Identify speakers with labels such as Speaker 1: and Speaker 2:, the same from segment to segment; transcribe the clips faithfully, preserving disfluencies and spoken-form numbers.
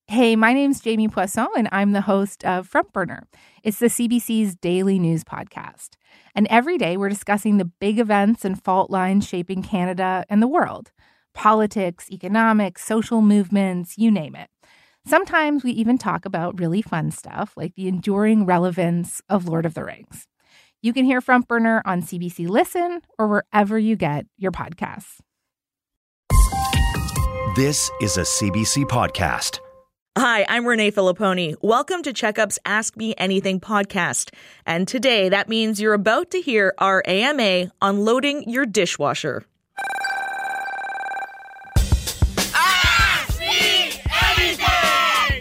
Speaker 1: Hey, my name's Jamie Poisson, and I'm the host of Front Burner. It's the C B C's daily news podcast. And every day we're discussing the big events and fault lines shaping Canada and the world. Politics, economics, social movements, you name it. Sometimes we even talk about really fun stuff like the enduring relevance of Lord of the Rings. You can hear Front Burner on C B C Listen or wherever you get your podcasts.
Speaker 2: This is a C B C podcast.
Speaker 3: Hi, I'm Renee Filipponi. Welcome to Checkup's Ask Me Anything podcast. And today, that means you're about to hear our A M A on loading your dishwasher.
Speaker 4: Ask me anything!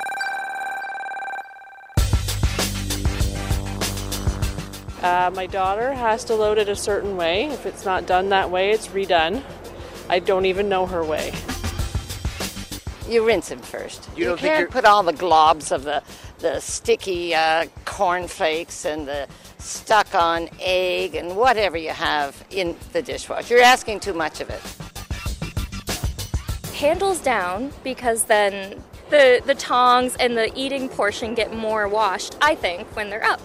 Speaker 5: Uh, my daughter has to load it a certain way. If it's not done that way, it's redone. I don't even know her way.
Speaker 6: You rinse them first.
Speaker 4: You
Speaker 6: You,
Speaker 4: don't think
Speaker 6: can't
Speaker 4: you're-
Speaker 6: put all the globs of the, the sticky uh, cornflakes and the stuck-on egg and whatever you have in the dishwasher. You're asking too much of it.
Speaker 7: Handles down, because then the, the tongs and the eating portion get more washed, I think, when they're up.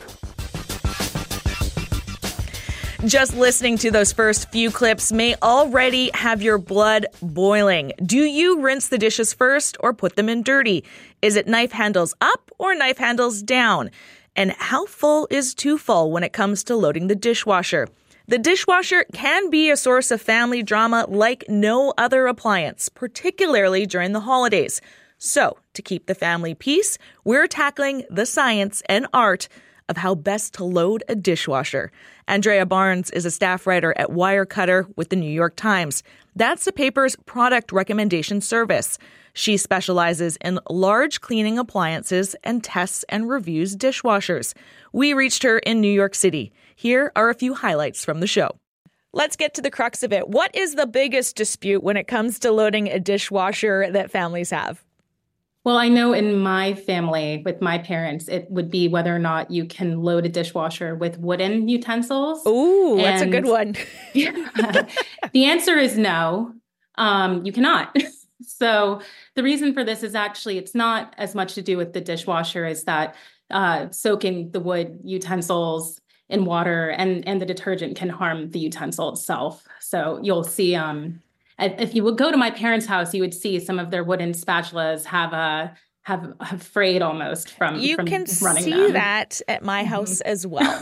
Speaker 3: Just listening to those first few clips may already have your blood boiling. Do you rinse the dishes first or put them in dirty? Is it knife handles up or knife handles down? And how full is too full when it comes to loading the dishwasher? The dishwasher can be a source of family drama like no other appliance, particularly during the holidays. So, to keep the family peace, we're tackling the science and art of how best to load a dishwasher. Andrea Barnes is a staff writer at Wirecutter with the New York Times. That's the paper's product recommendation service. She specializes in large cleaning appliances and tests and reviews dishwashers. We reached her in New York City. Here are a few highlights from the show. Let's get to the crux of it. What is the biggest dispute when it comes to loading a dishwasher that families have?
Speaker 8: Well, I know in my family, with my parents, it would be whether or not you can load a dishwasher with wooden utensils.
Speaker 3: Ooh, that's
Speaker 8: And
Speaker 3: a good one.
Speaker 8: yeah, the answer is no, um, you cannot. So the reason for this is actually, it's not as much to do with the dishwasher as that uh, soaking the wood utensils in water and, and the detergent can harm the utensil itself. So you'll see... Um, If you would go to my parents' house, you would see some of their wooden spatulas have a have, have frayed almost from
Speaker 3: You
Speaker 8: from
Speaker 3: can
Speaker 8: running
Speaker 3: see
Speaker 8: them.
Speaker 3: that at my house as well.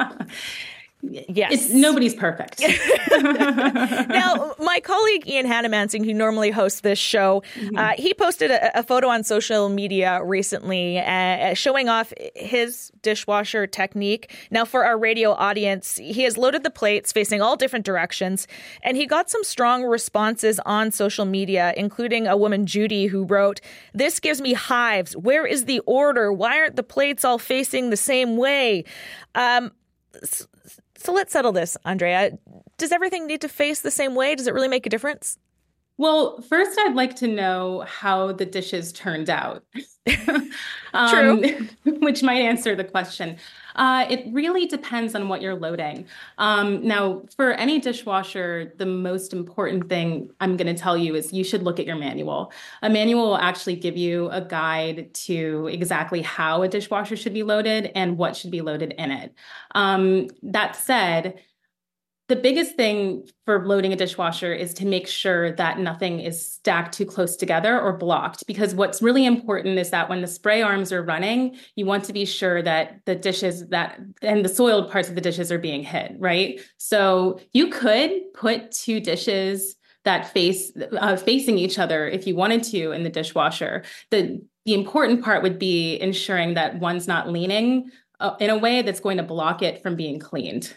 Speaker 3: Yes.
Speaker 8: It's, nobody's perfect.
Speaker 3: Now, my colleague Ian Hannamansing, who normally hosts this show, mm-hmm. uh, he posted a, a photo on social media recently uh, showing off his dishwasher technique. Now, for our radio audience, he has loaded the plates facing all different directions, and he got some strong responses on social media, including a woman, Judy, who wrote, "This gives me hives. Where is the order? Why aren't the plates all facing the same way?" Um, So let's settle this, Andrea. Does everything need to face the same way? Does it really make a difference?
Speaker 8: Well, first, I'd like to know how the dishes turned out, um,
Speaker 3: True.
Speaker 8: which might answer the question. Uh, it really depends on what you're loading. Um, now, for any dishwasher, the most important thing I'm going to tell you is you should look at your manual. A manual will actually give you a guide to exactly how a dishwasher should be loaded and what should be loaded in it. Um, that said, the biggest thing for loading a dishwasher is to make sure that nothing is stacked too close together or blocked, because what's really important is that when the spray arms are running, you want to be sure that the dishes that and the soiled parts of the dishes are being hit, right? So you could put two dishes that face uh, facing each other if you wanted to in the dishwasher. The, the important part would be ensuring that one's not leaning uh, in a way that's going to block it from being cleaned.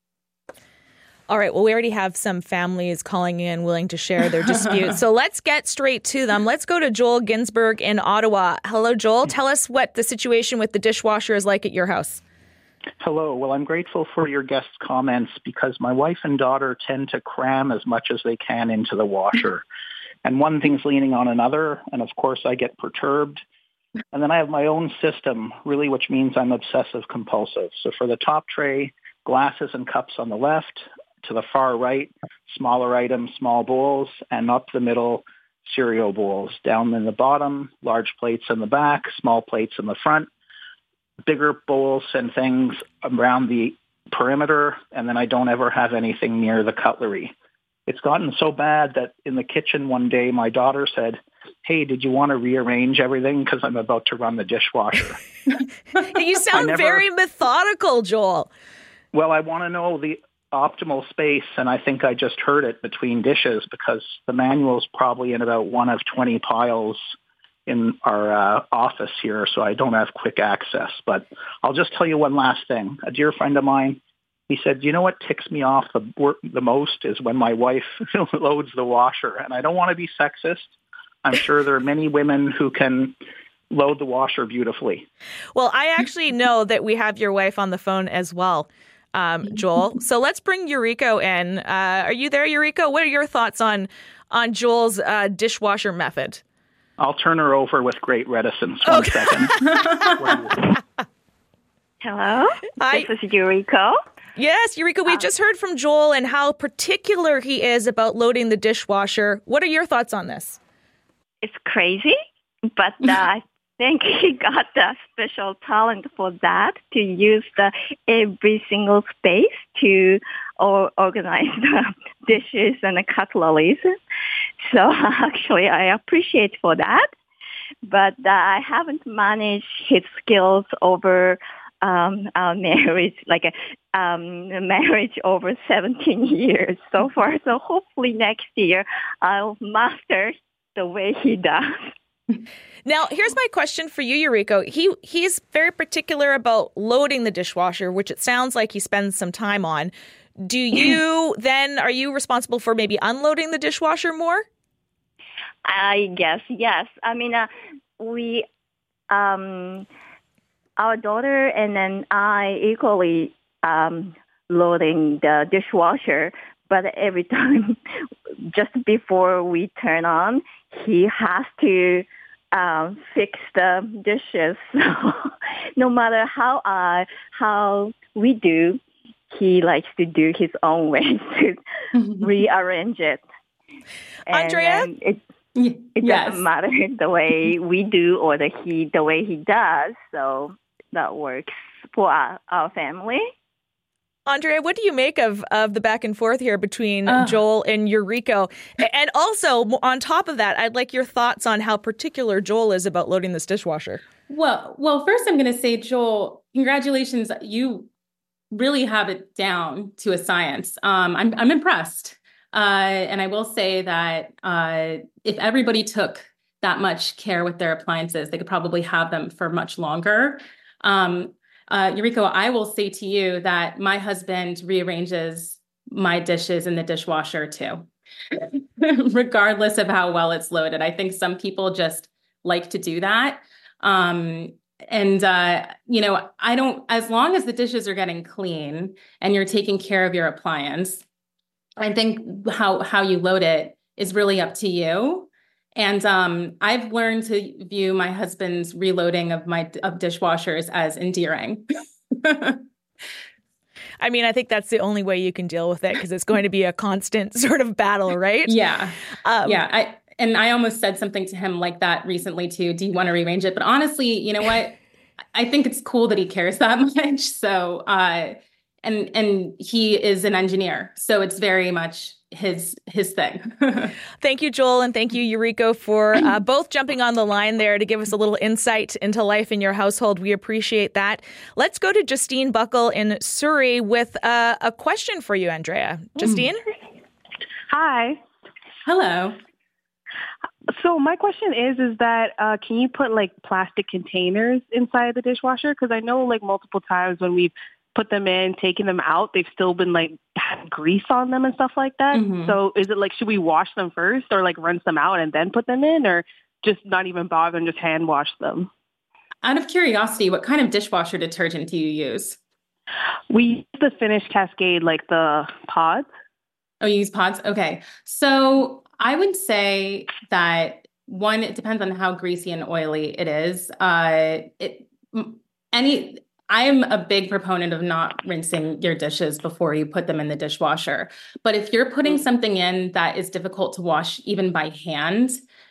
Speaker 3: All right. Well, we already have some families calling in willing to share their dispute. So let's get straight to them. Let's go to Joel Ginsberg in Ottawa. Hello, Joel. Tell us what the situation with the dishwasher is like at your house.
Speaker 9: Hello. Well, I'm grateful for your guest's comments because my wife and daughter tend to cram as much as they can into the washer. And one thing's leaning on another. And of course, I get perturbed. And then I have my own system, really, which means I'm obsessive compulsive. So for the top tray, glasses and cups on the left. To the far right, smaller items, small bowls, and up the middle, cereal bowls, down in the bottom, large plates in the back, small plates in the front, bigger bowls and things around the perimeter, and then I don't ever have anything near the cutlery. It's gotten so bad that in the kitchen one day, my daughter said, "Hey, did you want to rearrange everything? Because I'm about to run the dishwasher."
Speaker 3: You sound never, very methodical, Joel.
Speaker 9: Well, I want to know the optimal space, and I think I just heard it between dishes because the manual's probably in about one of twenty piles in our uh, office here, so I don't have quick access. But I'll just tell you one last thing. A dear friend of mine, he said, "You know what ticks me off the, the most is when my wife loads the washer." And I don't want to be sexist. I'm sure there are many women who can load the washer beautifully.
Speaker 3: Well, I actually know that we have your wife on the phone as well, um, Joel. So let's bring Yuriko in. Uh, are you there, Yuriko? What are your thoughts on on Joel's uh, dishwasher method?
Speaker 9: I'll turn her over with great reticence. One
Speaker 3: okay.
Speaker 9: second.
Speaker 10: Hello,
Speaker 3: Hi.
Speaker 10: This is Yuriko.
Speaker 3: Yes, Yuriko, we
Speaker 10: Uh,
Speaker 3: just heard from Joel and how particular he is about loading the dishwasher. What are your thoughts on this?
Speaker 10: It's crazy, but uh, I think he got the special talent for that, to use the every single space to or, organize the dishes and the cutleries. So actually, I appreciate for that, but uh, I haven't managed his skills over um, our marriage, like a um, marriage over seventeen years so far. So hopefully next year I'll master the way he does.
Speaker 3: Now, here's my question for you, Yuriko. He he's very particular about loading the dishwasher, which it sounds like he spends some time on. Do you then, are you responsible for maybe unloading the dishwasher more?
Speaker 10: I guess, yes. I mean, uh, we, um, our daughter and then I equally um, loading the dishwasher, but every time, just before we turn on, he has to um, fix the dishes. So no matter how uh, how we do, he likes to do his own way to rearrange it. And,
Speaker 3: Andrea?
Speaker 10: um, it it
Speaker 8: yes.
Speaker 10: doesn't matter the way we do or the he the way he does. So that works for our, our family.
Speaker 3: Andrea, what do you make of, of the back and forth here between
Speaker 8: uh.
Speaker 3: Joel and Yuriko? And also, on top of that, I'd like your thoughts on how particular Joel is about loading this dishwasher.
Speaker 8: Well, well, first I'm going to say, Joel, congratulations. You really have it down to a science. Um, I'm I'm impressed. Uh, and I will say that uh, if everybody took that much care with their appliances, they could probably have them for much longer. Um, uh, Yuriko, I will say to you that my husband rearranges my dishes in the dishwasher too, regardless of how well it's loaded. I think some people just like to do that. Um, and, uh, you know, I don't, as long as the dishes are getting clean and you're taking care of your appliance, I think how, how you load it is really up to you. And um, I've learned to view my husband's reloading of my of dishwashers as endearing.
Speaker 3: I mean, I think that's the only way you can deal with it, because it's going to be a constant sort of battle, right?
Speaker 8: Yeah.
Speaker 3: Um,
Speaker 8: yeah. I, and I almost said something to him like that recently too. Do you want to rearrange it? But honestly, you know what? I think it's cool that he cares that much. So, uh, and and he is an engineer, so it's very much his his thing.
Speaker 3: Thank you, Joel, and thank you, Yuriko, for uh, both jumping on the line there to give us a little insight into life in your household. We appreciate that. Let's go to Justine Buckle in Surrey with uh, a question for you, Andrea. Justine?
Speaker 11: Hi.
Speaker 8: Hello.
Speaker 11: So my question is, is that uh, can you put like plastic containers inside the dishwasher? Because I know like multiple times when we've put them in, taken them out, they've still been like had grease on them and stuff like that. Mm-hmm. So is it like, should we wash them first or like rinse them out and then put them in, or just not even bother and just hand wash them?
Speaker 8: Out of curiosity, what kind of dishwasher detergent do you use?
Speaker 11: We use the Finish Cascade, like the pods.
Speaker 8: Oh, you use pods? Okay. So I would say that one, it depends on how greasy and oily it is. Uh, it any I'm a big proponent of not rinsing your dishes before you put them in the dishwasher. But if you're putting something in that is difficult to wash even by hand,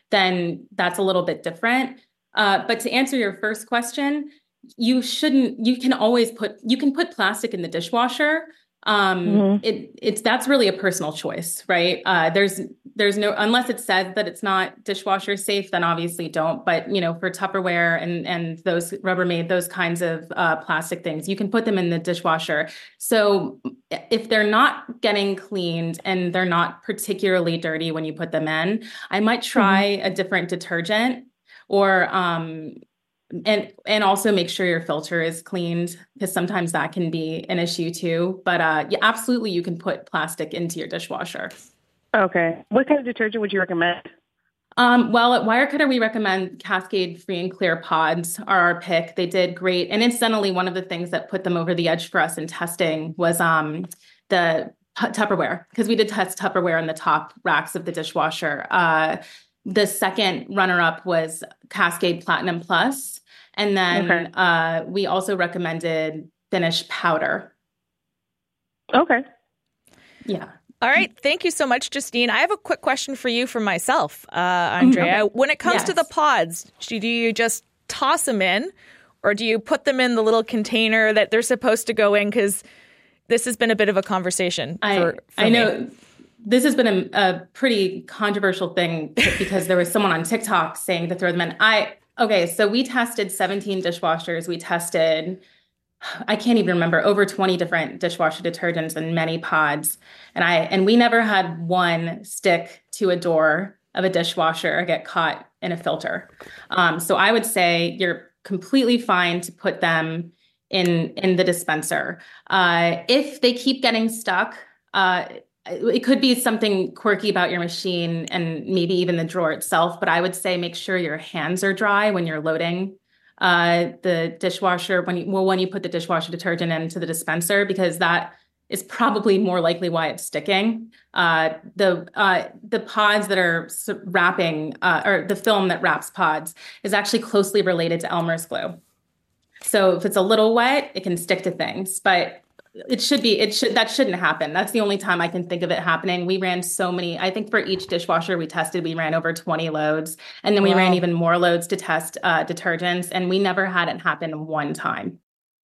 Speaker 8: then that's a little bit different. Uh, but to answer your first question, you shouldn't, you can always put, you can put plastic in the dishwasher. Um, mm-hmm. it, it's, that's really a personal choice, right? Uh, there's, there's no, unless it says that it's not dishwasher safe, then obviously don't. But, you know, for Tupperware and, and those Rubbermaid, those kinds of uh, plastic things, you can put them in the dishwasher. So if they're not getting cleaned and they're not particularly dirty when you put them in, I might try mm-hmm. a different detergent or, um, And and also make sure your filter is cleaned, because sometimes that can be an issue too. But uh, yeah, absolutely, you can put plastic into your dishwasher.
Speaker 11: Okay. What kind of detergent would you recommend?
Speaker 8: Um, well, at Wirecutter, we recommend Cascade Free and Clear Pods are our pick. They did great. And incidentally, one of the things that put them over the edge for us in testing was um, the Tupperware, because we did test Tupperware in the top racks of the dishwasher. Uh, the second runner-up was Cascade Platinum Plus. And then okay. uh, we also recommended Finish Powder.
Speaker 11: Okay.
Speaker 8: Yeah.
Speaker 3: All right. Thank you so much, Justine. I have a quick question for you from myself, uh, Andrea. Okay. When it comes yes. to the pods, do you just toss them in, or do you put them in the little container that they're supposed to go in? Because this has been a bit of a conversation.
Speaker 8: I,
Speaker 3: for, for
Speaker 8: I know.
Speaker 3: Me.
Speaker 8: This has been a, a pretty controversial thing because there was someone on TikTok saying to throw them in. I okay, so we tested seventeen dishwashers. We tested, I can't even remember, over twenty different dishwasher detergents and many pods. And I and we never had one stick to a door of a dishwasher or get caught in a filter. Um, so I would say you're completely fine to put them in in the dispenser. Uh, if they keep getting stuck, uh, it could be something quirky about your machine and maybe even the drawer itself, but I would say make sure your hands are dry when you're loading uh, the dishwasher, when you, well, when you put the dishwasher detergent into the dispenser, because that is probably more likely why it's sticking. Uh, the uh, the pods that are wrapping, uh, or the film that wraps pods is actually closely related to Elmer's glue. So if it's a little wet, it can stick to things, but It should be, it should, that shouldn't happen. That's the only time I can think of it happening. We ran so many, I think for each dishwasher we tested, we ran over twenty loads. And then we wow. ran even more loads to test uh, detergents. And we never had it happen one time.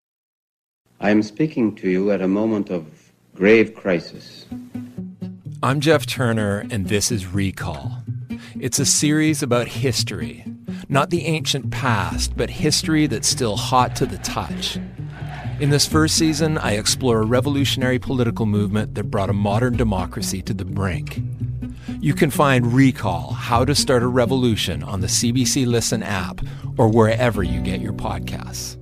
Speaker 12: I'm speaking to you at a moment of grave crisis.
Speaker 13: I'm Jeff Turner, and this is Recall. It's a series about history. Not the ancient past, but history that's still hot to the touch. In this first season, I explore a revolutionary political movement that brought a modern democracy to the brink. You can find Recall, How to Start a Revolution on the C B C Listen app or wherever you get your podcasts.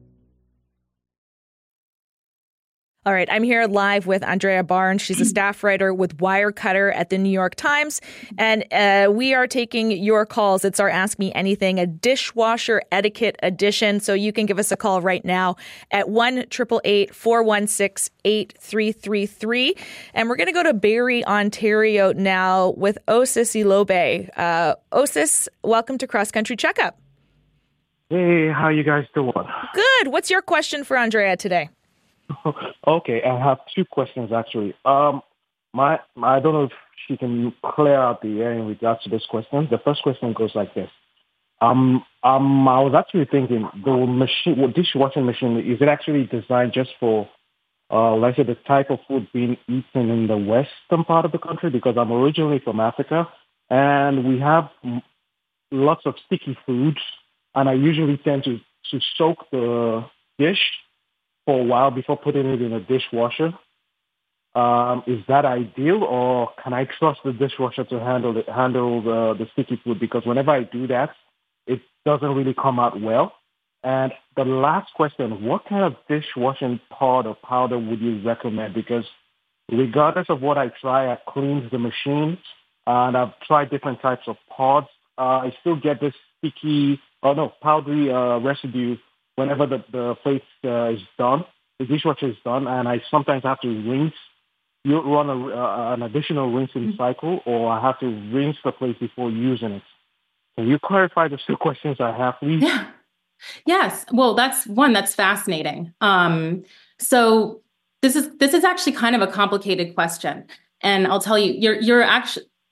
Speaker 3: All right, I'm here live with Andrea Barnes. She's a staff writer with Wirecutter at the New York Times. And uh, we are taking your calls. It's our Ask Me Anything, a dishwasher etiquette edition. So you can give us a call right now at one eight eight eight, four one six, eight three three three. And we're going to go to Barrie, Ontario now with Osis Ilobe. Uh, Osis, welcome to Cross Country Checkup.
Speaker 14: Hey, how you guys doing?
Speaker 3: Good. What's your question for Andrea today?
Speaker 14: Okay, I have two questions actually. Um, my, my I don't know if she can clear out the air in regards to this question. The first question goes like this: Um, um, I was actually thinking the machine, well, dishwashing machine, is it actually designed just for, uh, let's say, the type of food being eaten in the western part of the country? Because I'm originally from Africa, and we have lots of sticky foods, and I usually tend to to soak the dish for a while before putting it in a dishwasher. Um, is that ideal, or can I trust the dishwasher to handle it, handle the, the sticky food? Because whenever I do that, it doesn't really come out well. And the last question, what kind of dishwashing pod or powder would you recommend? Because regardless of what I try, it cleans the machine, and I've tried different types of pods. Uh, I still get this sticky, oh no, powdery uh, residue whenever the, the plate uh, is done, the dishwasher is done, and I sometimes have to rinse, you run a, uh, an additional rinsing cycle, or I have to rinse the plate before using it. Can you clarify the two questions I have, please?
Speaker 8: Yeah. Yes. Well, that's one, that's fascinating. Um, so this is this is actually kind of a complicated question. And I'll tell you, you're you're actually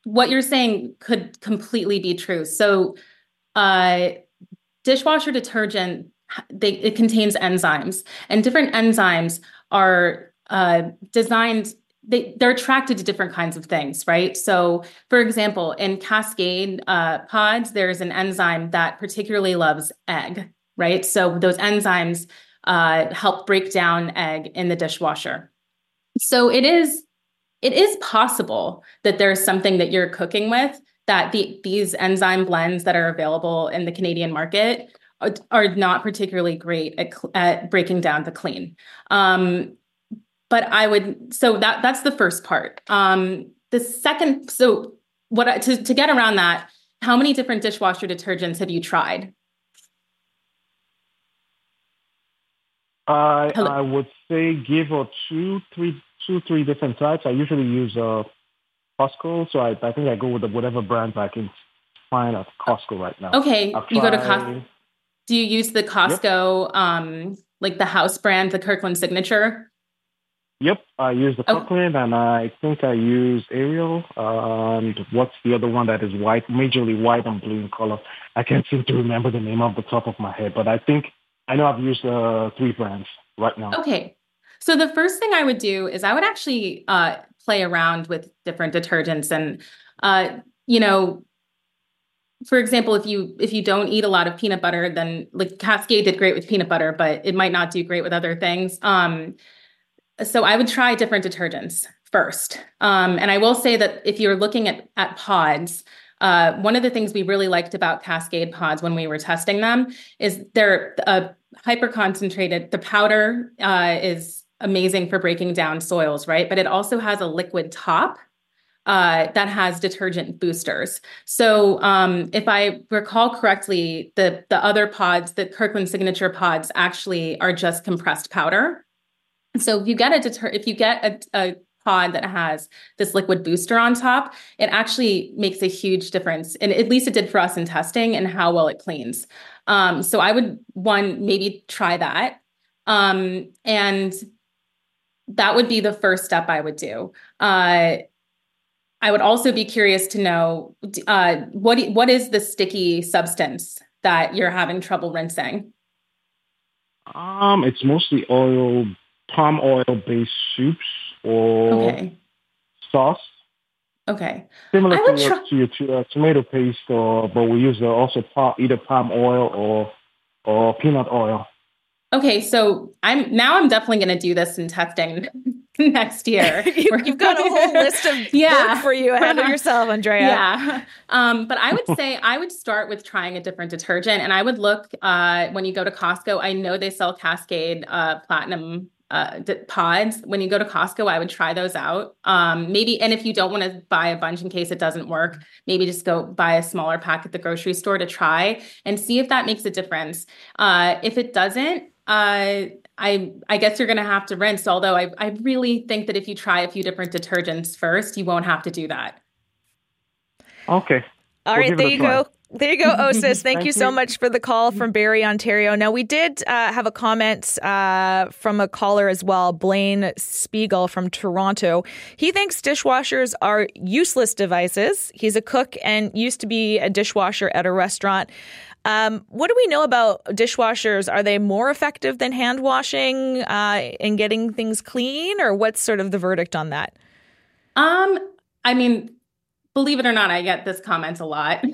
Speaker 8: what you're saying could completely be true. So, uh, dishwasher detergent, they, it contains enzymes, and different enzymes are uh, designed, they, they're attracted to different kinds of things, right? So, for example, in Cascade uh, pods, there's an enzyme that particularly loves egg, right? So those enzymes uh, help break down egg in the dishwasher. So it is it is possible that there's something that you're cooking with that the, these enzyme blends that are available in the Canadian market are, are not particularly great at, at breaking down the clean. Um, but I would, so that that's the first part. Um, the second, so what I, to, to get around that, how many different dishwasher detergents have you tried?
Speaker 14: I I would say give or two, three, two, three different types. I usually use uh, Costco, so I, I think I go with the, whatever brands I can find at Costco right now.
Speaker 8: Okay,
Speaker 14: I've
Speaker 8: you go to
Speaker 14: tried-
Speaker 8: Costco. Do you use the Costco, yep. um, like the house brand, the Kirkland Signature?
Speaker 14: Yep, I use the
Speaker 8: Oh.
Speaker 14: Kirkland, and I think I use Ariel. And what's the other one that is white, majorly white and blue in color? I can't seem to remember the name off the top of my head, but I think I know I've used uh, three brands right now.
Speaker 8: Okay. So the first thing I would do is I would actually uh, play around with different detergents. And, uh, you know, for example, if you if you don't eat a lot of peanut butter, then like Cascade did great with peanut butter, but it might not do great with other things. Um, so I would try different detergents first. Um, and I will say that if you're looking at, at pods, Uh, one of the things we really liked about Cascade pods when we were testing them is they're uh, hyper concentrated. The powder uh, is amazing for breaking down soils, right? But it also has a liquid top uh, that has detergent boosters. So um, if I recall correctly, the the other pods, the Kirkland Signature pods, actually are just compressed powder. So if you get a deter, if you get a, a pod that has this liquid booster on top, it actually makes a huge difference. And at least it did for us in testing and how well it cleans. Um, so I would, one, maybe try that. Um, and that would be the first step I would do. Uh, I would also be curious to know, uh, what, what is the sticky substance that you're having trouble rinsing?
Speaker 14: Um, it's mostly oil, palm oil-based soups or
Speaker 8: Okay.
Speaker 14: sauce.
Speaker 8: Okay.
Speaker 14: Similar
Speaker 8: I
Speaker 14: to
Speaker 8: would
Speaker 14: your,
Speaker 8: try-
Speaker 14: to your to, uh, tomato paste, or but we use uh, also palm, either palm oil or or peanut oil.
Speaker 8: Okay, so I'm now I'm definitely going to do this in testing next year.
Speaker 3: you, you've got a whole list of
Speaker 8: Yeah.
Speaker 3: work for you ahead of yourself, Andrea.
Speaker 8: Yeah. Um, but I would say I would start with trying a different detergent, and I would look uh, when you go to Costco. I know they sell Cascade uh, Platinum uh, d- pods. When you go to Costco, I would try those out. Um, maybe, and if you don't want to buy a bunch in case it doesn't work, maybe just go buy a smaller pack at the grocery store to try and see if that makes a difference. Uh, if it doesn't, uh, I I guess you're going to have to rinse. Although I I really think that if you try a few different detergents first, you won't have to do that.
Speaker 14: Okay.
Speaker 3: All
Speaker 14: We'll
Speaker 3: right,
Speaker 14: give it
Speaker 3: there
Speaker 14: a
Speaker 3: you
Speaker 14: try.
Speaker 3: go. There you go, Osis. Thank,
Speaker 14: Thank
Speaker 3: you so
Speaker 14: you.
Speaker 3: much for the call from Barrie, Ontario. Now, we did uh, have a comment uh, from a caller as well, Blaine Spiegel from Toronto. He thinks dishwashers are useless devices. He's a cook and used to be a dishwasher at a restaurant. Um, what do we know about dishwashers? Are they more effective than hand washing uh, in getting things clean, or what's sort of the verdict on that?
Speaker 8: Um, I mean, believe it or not, I get this comment a lot.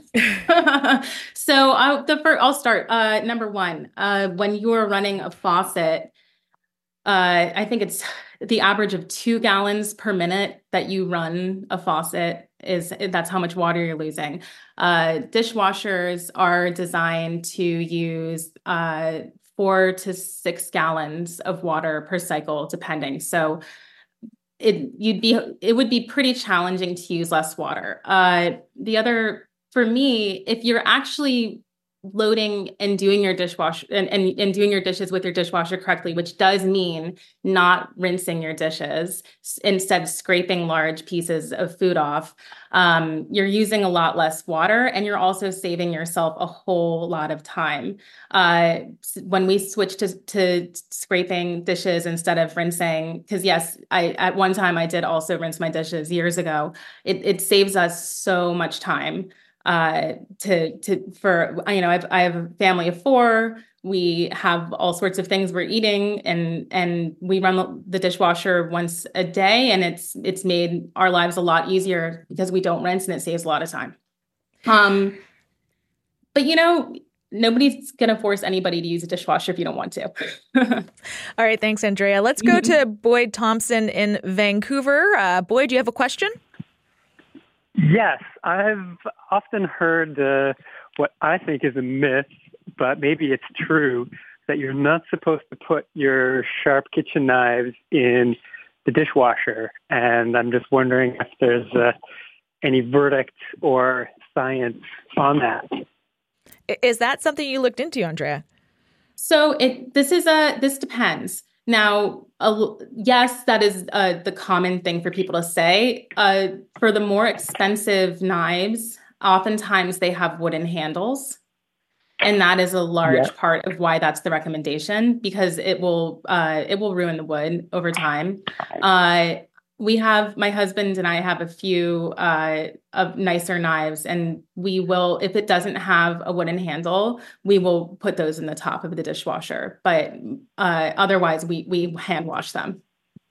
Speaker 8: so I, the first, I'll start. Uh, number one, uh, when you're running a faucet, uh, I think it's the average of two gallons per minute that you run a faucet is that's how much water you're losing. Uh, dishwashers are designed to use uh, four to six gallons of water per cycle, depending. So it you'd be it would be pretty challenging to use less water. Uh, the other, for me, if you're actually loading and doing your dishwasher and, and, and doing your dishes with your dishwasher correctly, which does mean not rinsing your dishes, instead scraping large pieces of food off, um, you're using a lot less water, and you're also saving yourself a whole lot of time. Uh, when we switched to, to scraping dishes instead of rinsing, because yes, I at one time I did also rinse my dishes years ago, it, it saves us so much time. Uh, to to for you know, I've I have a family of four. We have all sorts of things we're eating, and and we run the, the dishwasher once a day, and it's it's made our lives a lot easier because we don't rinse, and it saves a lot of time. Um, but you know, nobody's gonna force anybody to use a dishwasher if you don't want to.
Speaker 3: All right, thanks, Andrea. Let's go to Boyd Thompson in Vancouver. Uh, Boyd, do you have a question?
Speaker 15: Yes, I've often heard uh, what I think is a myth, but maybe it's true, that you're not supposed to put your sharp kitchen knives in the dishwasher. And I'm just wondering if there's uh, any verdict or science on that.
Speaker 3: Is that something you looked into, Andrea?
Speaker 8: So it this is a this depends. Now, uh, yes, that is uh, the common thing for people to say. Uh, for the more expensive knives, oftentimes they have wooden handles. And that is a large yeah. part of why that's the recommendation, because it will uh, it will ruin the wood over time. Uh, we have, my husband and I have a few uh, of nicer knives, and we will, if it doesn't have a wooden handle, we will put those in the top of the dishwasher. But uh, otherwise, we we hand wash them.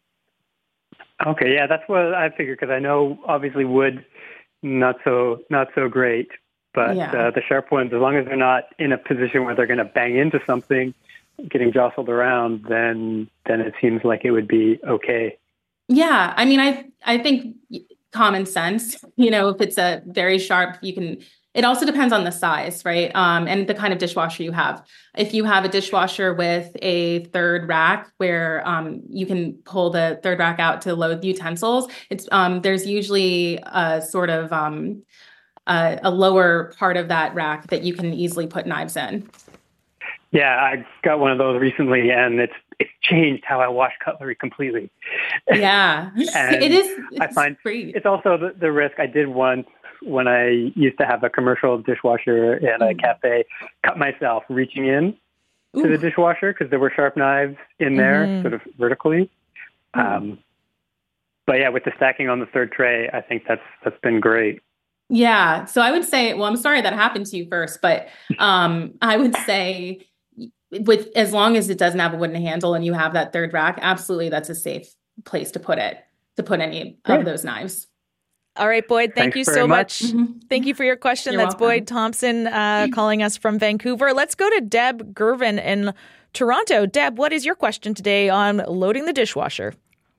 Speaker 15: Okay, yeah, that's what I figured, because I know obviously wood not so not so great, but yeah. uh, the sharp ones, as long as they're not in a position where they're going to bang into something, getting jostled around, then then it seems like it would be okay.
Speaker 8: Yeah, I mean, I I think common sense, you know, if it's a very sharp, you can, it also depends on the size, right? Um, and the kind of dishwasher you have. If you have a dishwasher with a third rack where um, you can pull the third rack out to load utensils, it's um, there's usually a sort of um, a, a lower part of that rack that you can easily put knives in.
Speaker 15: Yeah, I got one of those recently, and it's it's changed how I wash cutlery completely.
Speaker 8: Yeah, it is. It's
Speaker 15: I find
Speaker 8: great.
Speaker 15: It's also the, the risk. I did once when I used to have a commercial dishwasher in a mm. cafe, cut myself reaching in Ooh. to the dishwasher because there were sharp knives in there, mm. sort of vertically. Mm. Um, but yeah, with the stacking on the third tray, I think that's that's been great.
Speaker 8: Yeah. So I would say, well, I'm sorry that happened to you first, but um, I would say, with as long as it doesn't have a wooden handle and you have that third rack, absolutely, that's a safe place to put it, to put any Great. of those knives.
Speaker 3: All right, Boyd, thank
Speaker 15: Thanks
Speaker 3: you so much.
Speaker 8: much. Mm-hmm.
Speaker 3: Thank you for your question.
Speaker 8: You're
Speaker 3: That's
Speaker 8: welcome.
Speaker 3: Boyd Thompson uh, calling us from Vancouver. Let's go to Deb Gervin in Toronto. Deb, what is your question today on loading the dishwasher?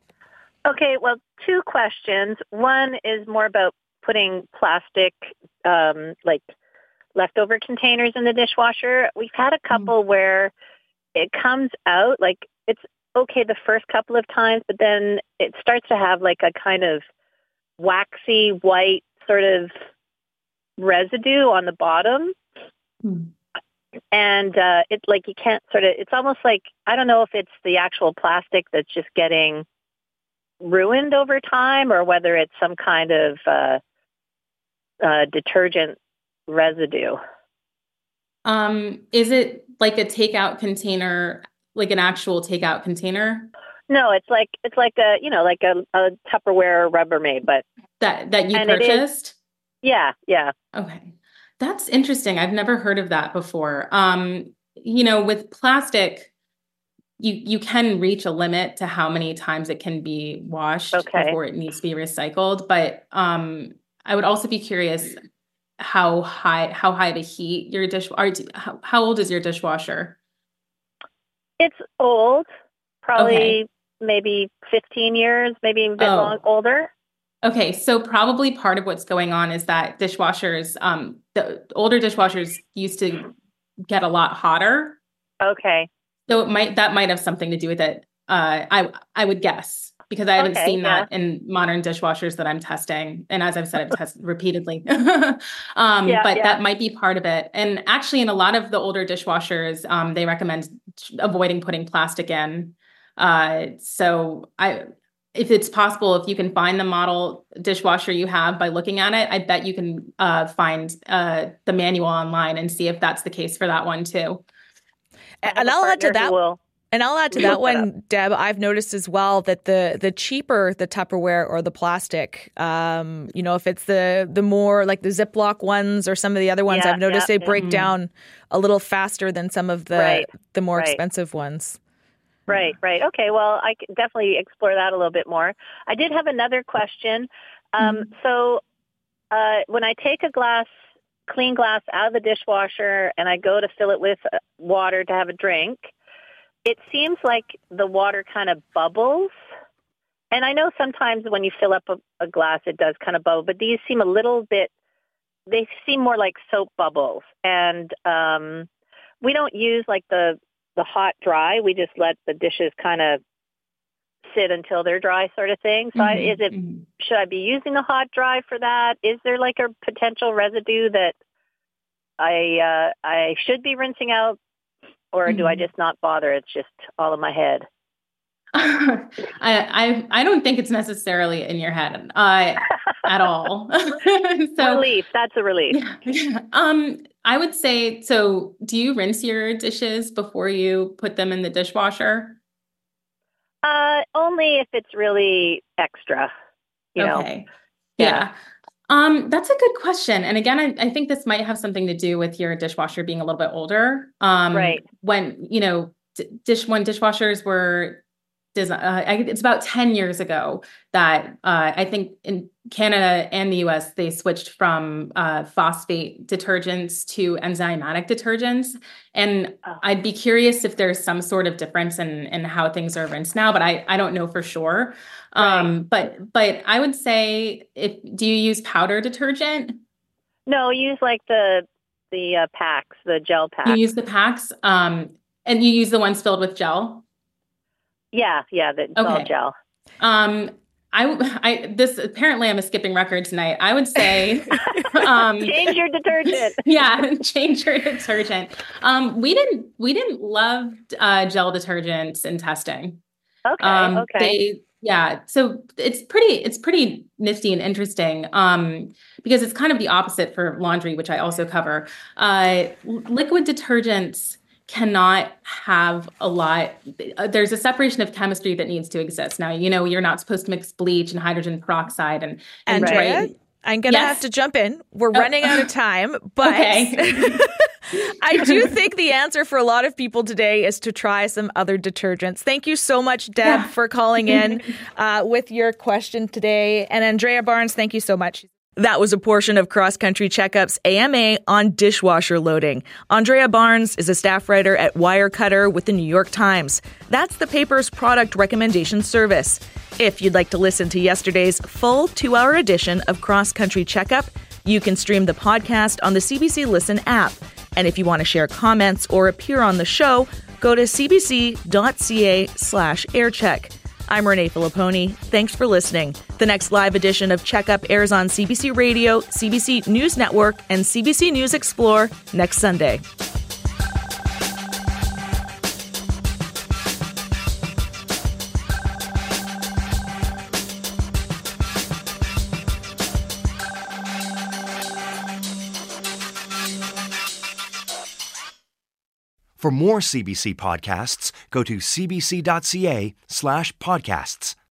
Speaker 16: Okay, well, two questions. One is more about putting plastic, um, like leftover containers in the dishwasher. We've had a couple mm. where it comes out, like it's okay the first couple of times, but then it starts to have like a kind of waxy white sort of residue on the bottom. Mm. And uh, it's like you can't sort of, it's almost like, I don't know if it's the actual plastic that's just getting ruined over time or whether it's some kind of uh, uh, detergent residue.
Speaker 8: Um, is it like a takeout container, like an actual takeout container?
Speaker 16: No, it's like it's like a you know like a, a Tupperware Rubbermaid, but
Speaker 8: that that you purchased.
Speaker 16: Yeah, yeah.
Speaker 8: Okay, that's interesting. I've never heard of that before. Um, you know, with plastic, you you can reach a limit to how many times it can be washed
Speaker 16: okay.
Speaker 8: before it needs to be recycled. But um, I would also be curious how high how high the heat your dish are. How, how old is your dishwasher?
Speaker 16: It's old, probably
Speaker 8: okay.
Speaker 16: maybe fifteen years, maybe a bit
Speaker 8: oh.
Speaker 16: long, older.
Speaker 8: Okay, so probably part of what's going on is that dishwashers, um, the older dishwashers used to get a lot hotter.
Speaker 16: Okay.
Speaker 8: So it might that might have something to do with it. Uh, I I would guess. because I haven't
Speaker 16: Okay,
Speaker 8: seen
Speaker 16: yeah.
Speaker 8: that in modern dishwashers that I'm testing. And as I've said, I've tested repeatedly. um,
Speaker 16: Yeah,
Speaker 8: but
Speaker 16: yeah.
Speaker 8: that might be part of it. And actually, in a lot of the older dishwashers, um, they recommend avoiding putting plastic in. Uh, so I, if it's possible, if you can find the model dishwasher you have by looking at it, I bet you can uh, find uh, the manual online and see if that's the case for that one too.
Speaker 3: And I'll add to that.
Speaker 16: Will
Speaker 3: And I'll add to that one, Deb, I've noticed as well that the the cheaper the Tupperware or the plastic, um, you know, if it's the the more like the Ziploc ones or some of the other ones,
Speaker 16: Yeah,
Speaker 3: I've noticed
Speaker 16: yeah,
Speaker 3: they break
Speaker 16: mhm.
Speaker 3: down a little faster than some of the
Speaker 16: Right,
Speaker 3: the more
Speaker 16: right.
Speaker 3: expensive ones.
Speaker 16: Right, right. Okay, well, I could definitely explore that a little bit more. I did have another question. Um,
Speaker 8: Mm-hmm.
Speaker 16: So uh, when I take a glass, clean glass out of the dishwasher and I go to fill it with uh, water to have a drink, it seems like the water kind of bubbles. And I know sometimes when you fill up a, a glass, it does kind of bubble, but these seem a little bit, they seem more like soap bubbles. And um, we don't use like the, the hot dry. We just let the dishes kind of sit until they're dry sort of thing. So I, is it, should I be using the hot dry for that? Is there like a potential residue that I, uh, I should be rinsing out? Or do I just not bother? It's just all in my head.
Speaker 8: I, I I don't think it's necessarily in your head uh, at all. so,
Speaker 16: relief. That's a relief.
Speaker 8: Yeah, yeah. Um, I would say, so do you rinse your dishes before you put them in the dishwasher?
Speaker 16: Uh, only if it's really extra, you
Speaker 8: okay.
Speaker 16: know.
Speaker 8: Yeah.
Speaker 16: Yeah.
Speaker 8: Um, that's a good question. And again, I, I think this might have something to do with your dishwasher being a little bit older. Um,
Speaker 16: Right.
Speaker 8: When, you know, d- dish when dishwashers were designed, uh, I, it's about ten years ago that uh, I think in Canada and the U S, they switched from uh, phosphate detergents to enzymatic detergents. And
Speaker 16: Oh.
Speaker 8: I'd be curious if there's some sort of difference in, in how things are rinsed now, but I, I don't know for sure. Um, but, but I would say, if, do you use powder detergent?
Speaker 16: No, use like the the uh, packs, the gel packs.
Speaker 8: You use the packs, um, and you use the ones filled with gel?
Speaker 16: Yeah, yeah, the it's all
Speaker 8: Okay.
Speaker 16: gel.
Speaker 8: Um, I, I, this, apparently I'm a skipping record tonight. I would say, um,
Speaker 16: Change your detergent.
Speaker 8: yeah, change your detergent. Um, we didn't, we didn't love, uh, gel detergents in testing.
Speaker 16: Okay,
Speaker 8: Um,
Speaker 16: okay.
Speaker 8: They, yeah. So it's pretty, it's pretty nifty and interesting, um, because it's kind of the opposite for laundry, which I also cover. Uh, l- liquid detergents cannot have a lot. uh, There's a separation of chemistry that needs to exist. Now, you know, you're not supposed to mix bleach and hydrogen peroxide and, and
Speaker 3: Andrea,
Speaker 8: right?
Speaker 3: I'm going to
Speaker 8: Yes.
Speaker 3: have to jump in. We're running out of time, but
Speaker 8: Okay.
Speaker 3: I do think the answer for a lot of people today is to try some other detergents. Thank you so much, Deb,
Speaker 8: Yeah.
Speaker 3: for calling in uh, with your question today. And Andrea Barnes, thank you so much. That was a portion of Cross Country Checkup's A M A on dishwasher loading. Andrea Barnes is a staff writer at Wirecutter with the New York Times. That's the paper's product recommendation service. If you'd like to listen to yesterday's full two-hour edition of Cross Country Checkup, you can stream the podcast on the C B C Listen app. And if you want to share comments or appear on the show, go to cbc.ca slash aircheck. I'm Renee Filipponi. Thanks for listening. The next live edition of Checkup airs on C B C Radio, C B C News Network, and C B C News Explore next Sunday.
Speaker 2: For more C B C podcasts, go to cbc.ca slash podcasts.